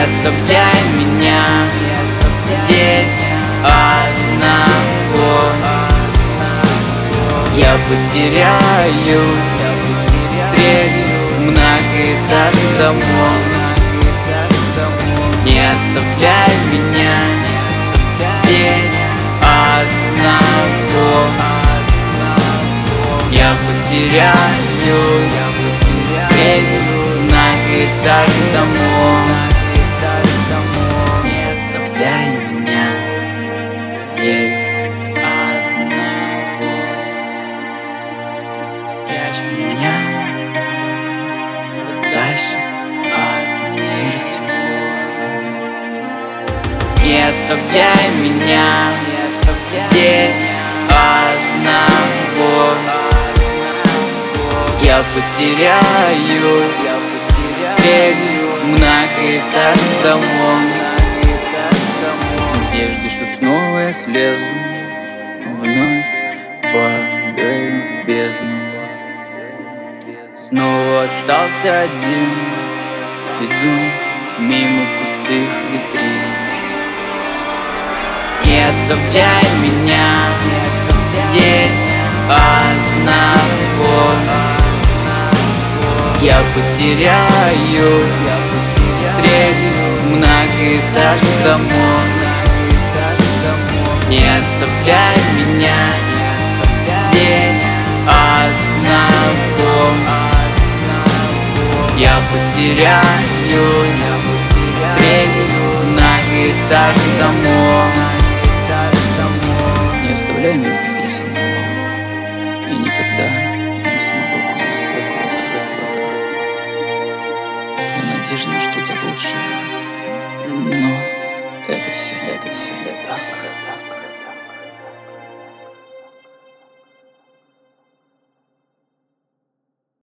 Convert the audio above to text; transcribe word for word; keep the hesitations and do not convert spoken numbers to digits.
Не оставляй меня здесь одного. Я потеряюсь среди многоэтажных домов. Не оставляй меня здесь одного. Я потеряюсь среди многоэтажных домов. Не оставляй меня здесь одного. Спрячь меня подальше от мира сего. Не оставляй меня здесь одного. Я потеряюсь среди многоэтажных домов. В надежде, что снова я слезу, вновь падаю в бездну. Снова остался один, иду мимо пустых витрин. Не оставляй меня здесь одного. Я потеряюсь среди многоэтажных домов. Не оставляй меня здесь одного. Я потеряюсь среди многоэтажных домов. Не оставляй меня здесь одного. И никогда я не смогу окунуться в твоих глазах. Я надежда на что-то лучшее, но это все, это все, это